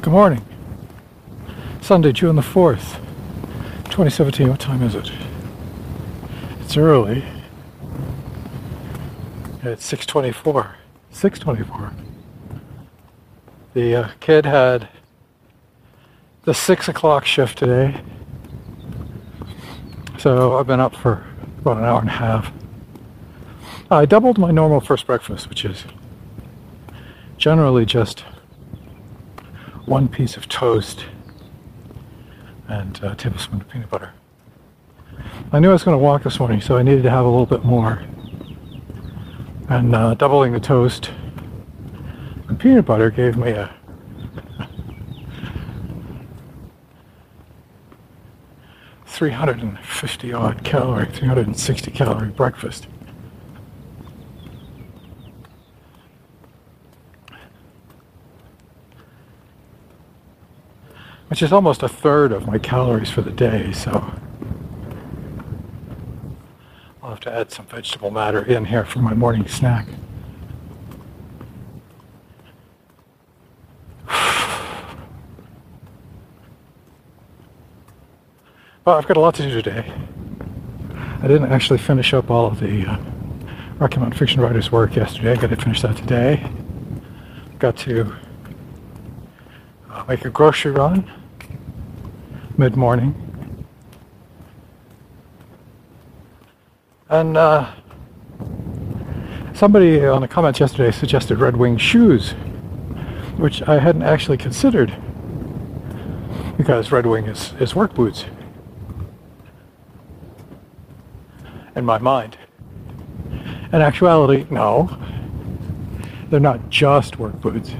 Good morning. Sunday, June the 4th, 2017. What time is it? It's early. It's 6:24. 6:24. The kid had the 6 o'clock shift today. So I've been up for about an hour and a half. I doubled my normal first breakfast, which is generally just one piece of toast and a tablespoon of peanut butter. I knew I was going to walk this morning, so I needed to have a little bit more. And doubling the toast and peanut butter gave me a 350 odd calorie, 360 calorie breakfast. Which is almost a third of my calories for the day, so I'll have to add some vegetable matter in here for my morning snack. Well, I've got a lot to do today. I didn't actually finish up all of the Rocky Mountain Fiction Writers work yesterday. I got to finish that today. Got to make a grocery run mid-morning. And somebody on the comments yesterday suggested Red Wing shoes, which I hadn't actually considered because Red Wing is work boots in my mind. In actuality, no, they're not just work boots.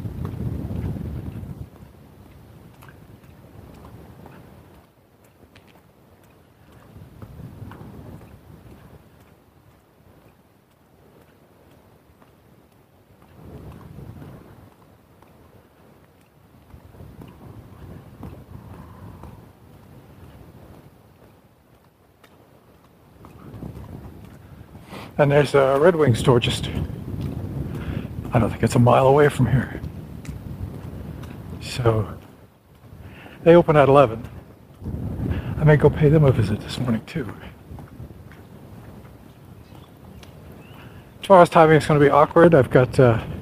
And there's a Red Wing store just, I don't think it's a mile away from here. So they open at 11. I may go pay them a visit this morning too. Tomorrow's timing is going to be awkward. I've got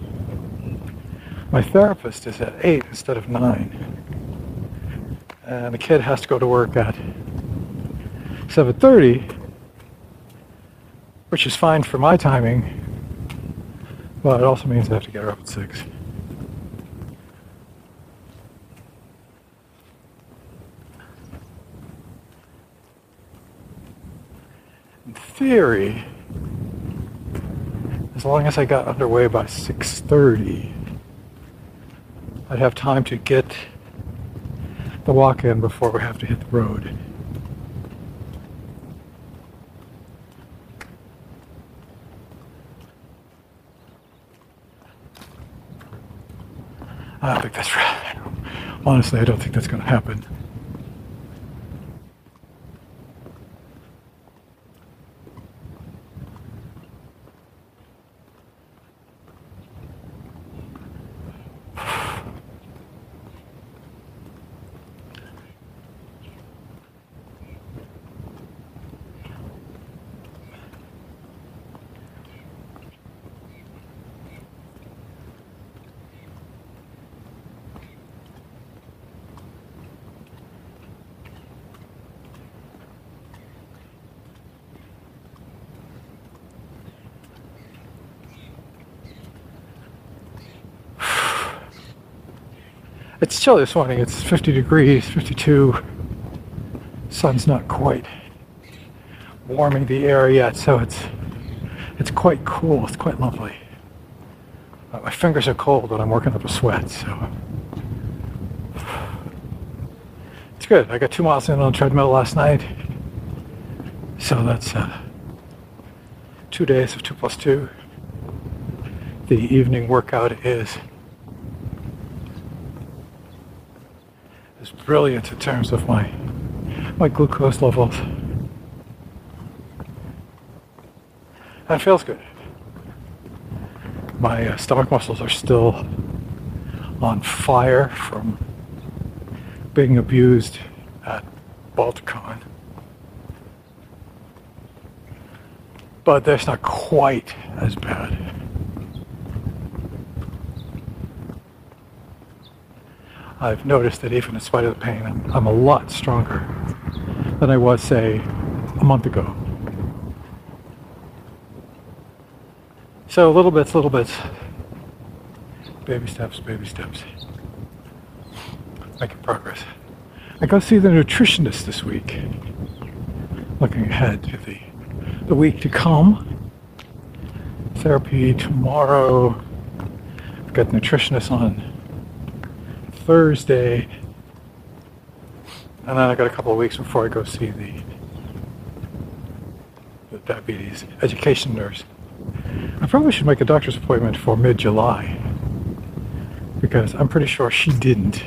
my therapist is at 8 instead of 9. And the kid has to go to work at 7:30. Which is fine for my timing, but it also means I have to get her up at 6. In theory, as long as I got underway by 6:30, I'd have time to get the walk in before we have to hit the road. I don't think that's right. Honestly, I don't think that's going to happen. It's chilly this morning. It's 50 degrees, 52. Sun's not quite warming the air yet, so it's quite cool. It's quite lovely. My fingers are cold, but I'm working up a sweat, so it's good. I got 2 miles in on the treadmill last night, so that's 2 days of 2 plus 2. The evening workout is brilliant in terms of my glucose levels. And it feels good. My stomach muscles are still on fire from being abused at Balticon. But that's not quite as bad. I've noticed that even in spite of the pain, I'm a lot stronger than I was, say, a month ago. So little bits, baby steps, making progress. I go see the nutritionist this week, looking ahead to the week to come. Therapy tomorrow. I've got nutritionist on Thursday, and then I got a couple of weeks before I go see the diabetes education nurse. I probably should make a doctor's appointment for mid-July, because I'm pretty sure she didn't.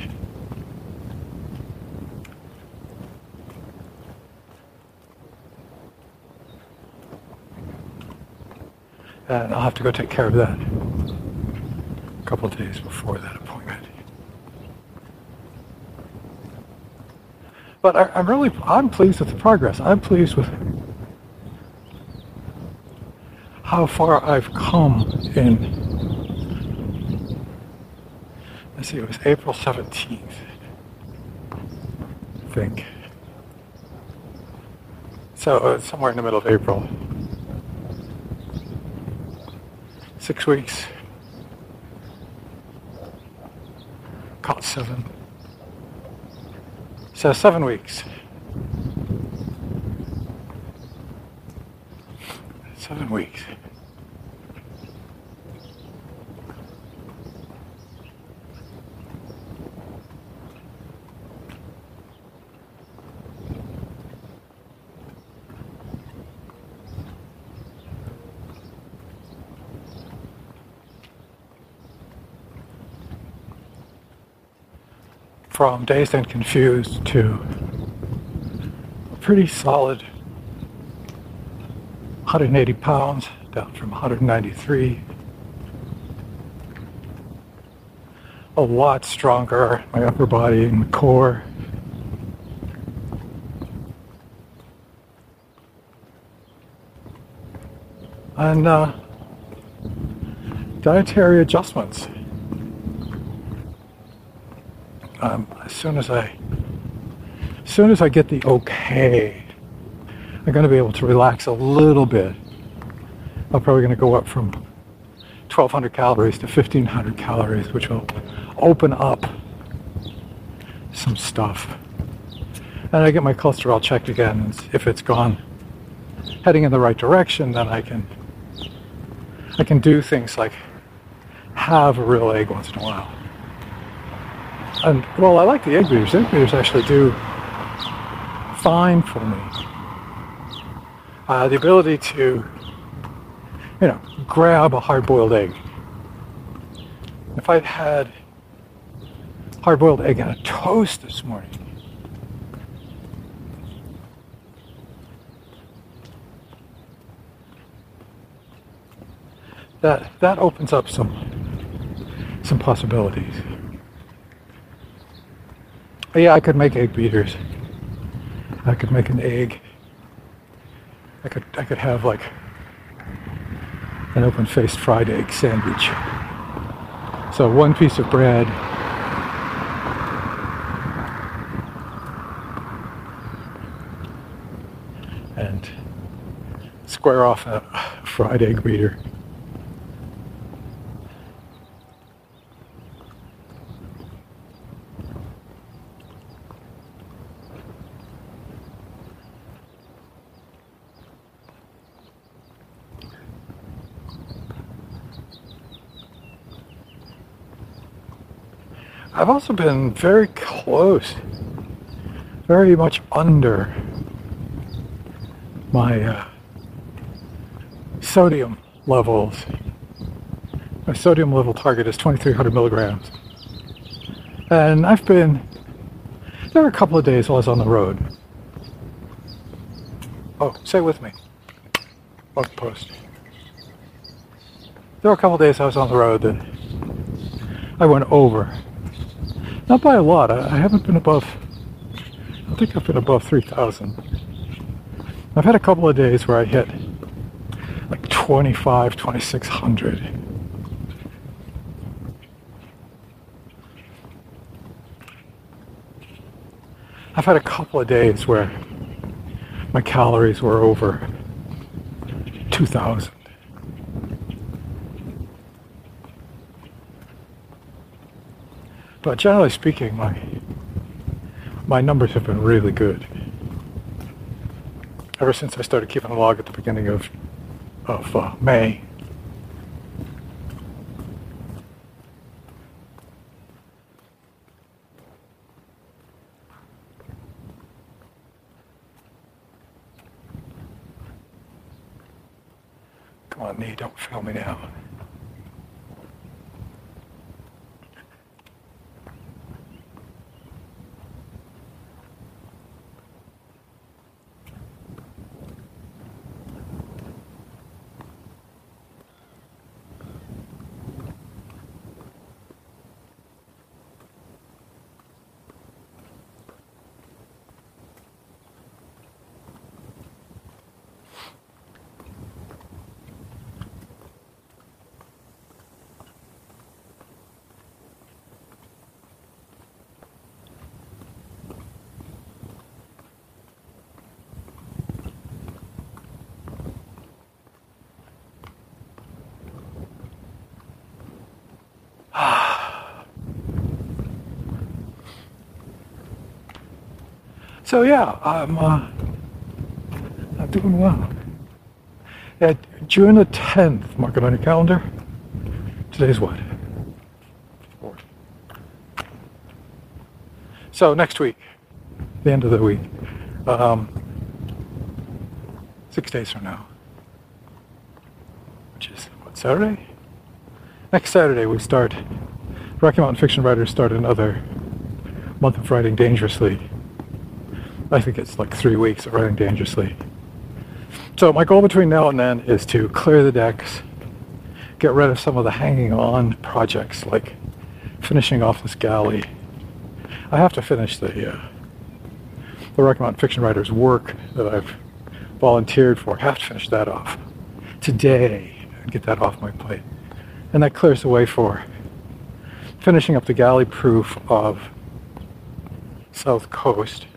And I'll have to go take care of that a couple of days before that appointment. But I'm pleased with the progress. I'm pleased with how far I've come in, let's see, it was April 17th, I think. So it's somewhere in the middle of April. 6 weeks. Call it 7. So 7 weeks. 7 weeks. From dazed and confused to a pretty solid 180 pounds, down from 193. A lot stronger, my upper body and my core. And dietary adjustments. As soon as I get the okay, I'm going to be able to relax a little bit. I'm probably going to go up from 1,200 calories to 1,500 calories, which will open up some stuff. And I get my cholesterol checked again. And if it's gone heading in the right direction, then I can do things like have a real egg once in a while. And, well, I like the egg beaters. Egg beaters actually do fine for me. The ability to, grab a hard-boiled egg. If I'd had hard-boiled egg and a toast this morning, that opens up some possibilities. Yeah, I could make egg beaters. I could make an egg. I could have like an open-faced fried egg sandwich. So one piece of bread, and square off a fried egg beater. I've also been very close, very much under my sodium levels. My sodium level target is 2,300 milligrams. And there were a couple of days while I was on the road. Oh, say with me. Blog post. There were a couple of days I was on the road that I went over. Not by a lot. I haven't been above, I don't think I've been above 3,000. I've had a couple of days where I hit like 25, 2,600. I've had a couple of days where my calories were over 2,000. But generally speaking, my numbers have been really good. Ever since I started keeping a log at the beginning of May. Come on, Nee, don't fail me now. So yeah, I'm doing well. Yeah, June the 10th, mark it on your calendar. Today's what? 4th. So next week, the end of the week, 6 days from now, which is what, Saturday? Next Saturday we start, Rocky Mountain Fiction Writers start another month of writing dangerously. I think it's like 3 weeks of writing dangerously. So my goal between now and then is to clear the decks, get rid of some of the hanging on projects, like finishing off this galley. I have to finish the Rocky Mountain Fiction Writers work that I've volunteered for. I have to finish that off today and get that off my plate. And that clears the way for finishing up the galley proof of South Coast.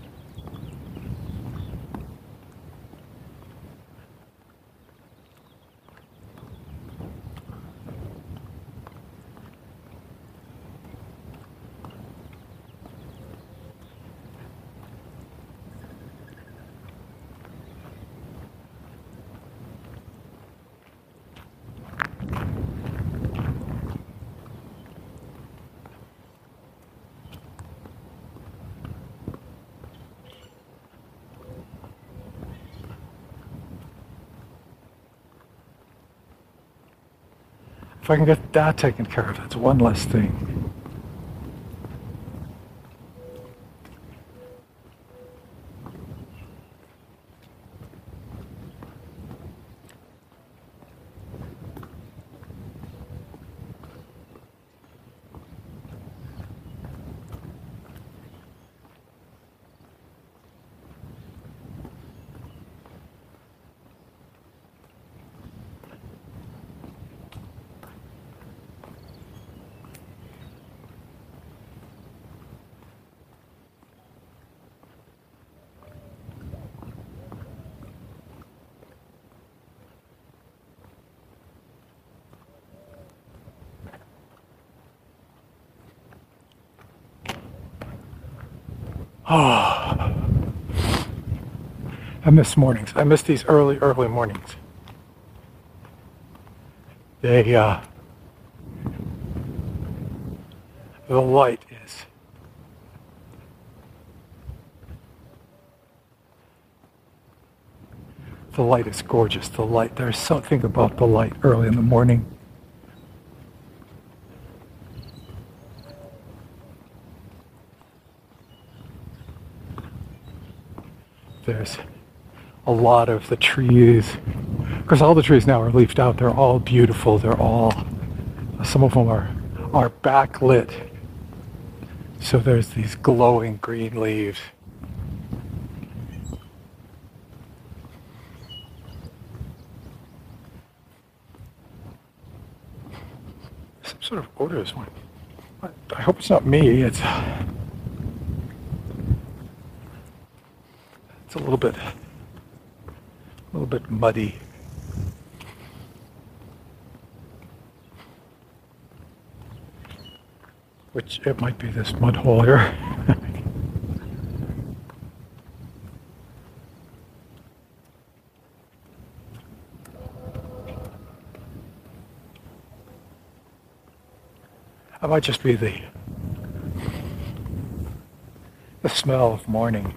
If I can get that taken care of, that's one less thing. Oh, I miss mornings. I miss these early mornings. They, the light is gorgeous. The light, there's something about the light early in the morning. There's a lot of the trees, because all the trees now are leafed out. They're all beautiful. They're all, some of them are are backlit. So there's these glowing green leaves. Some sort of odor is one. I hope it's not me. It's a little bit muddy. Which it might be this mud hole here. It might just be the smell of morning.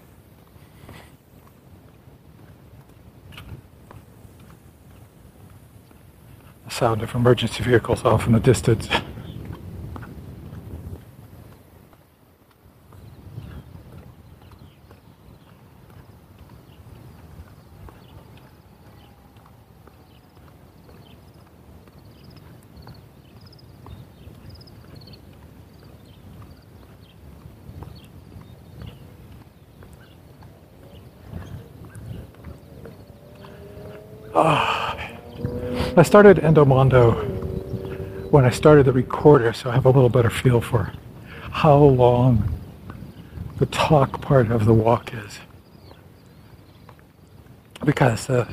The sound of emergency vehicles off in the distance. I started Endomondo when I started the recorder, so I have a little better feel for how long the talk part of the walk is. Because the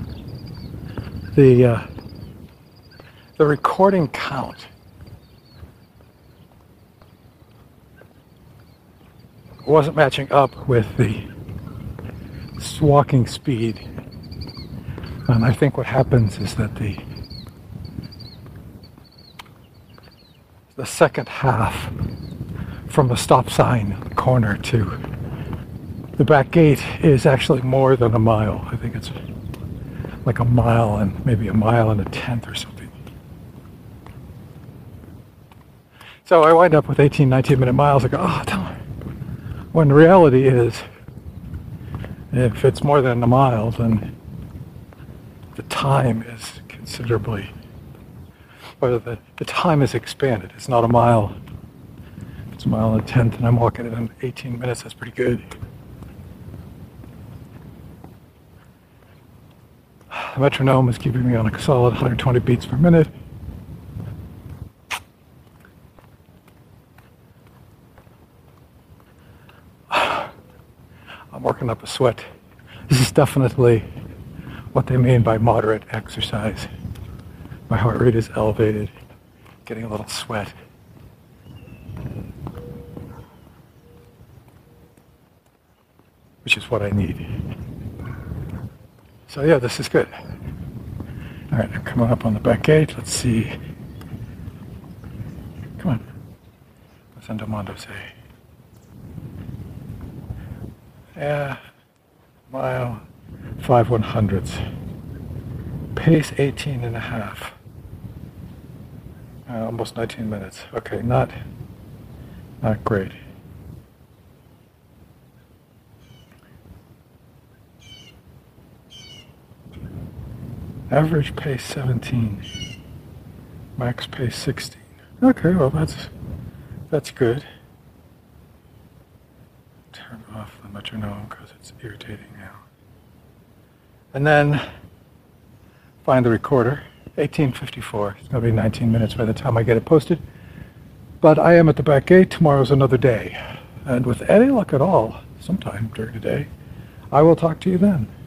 recording count wasn't matching up with the walking speed. And I think what happens is that the second half from the stop sign corner to the back gate is actually more than a mile. I think it's like a mile and maybe a mile and a tenth or something. So I wind up with 18, 19-minute miles. I go, oh, damn. When the reality is, if it's more than a mile, then the time is considerably, or the time is expanded. It's not a mile. It's a mile and a tenth, and I'm walking it in 18 minutes. That's pretty good. The metronome is keeping me on a solid 120 beats per minute. I'm working up a sweat. This is definitely what they mean by moderate exercise. My heart rate is elevated, getting a little sweat. Which is what I need. So yeah, this is good. All right, I'm coming up on the back gate. Let's see. Come on. What's Endomondo say? Yeah, mile 5/100ths. Pace 18 and a half. Almost 19 minutes. Okay, not great. Average pace 17. Max pace 16. Okay, well that's good. Turn off the metronome because it's irritating now. And then find the recorder. 18:54. It's going to be 19 minutes by the time I get it posted. But I am at the back gate. Tomorrow's another day. And with any luck at all, sometime during the day, I will talk to you then.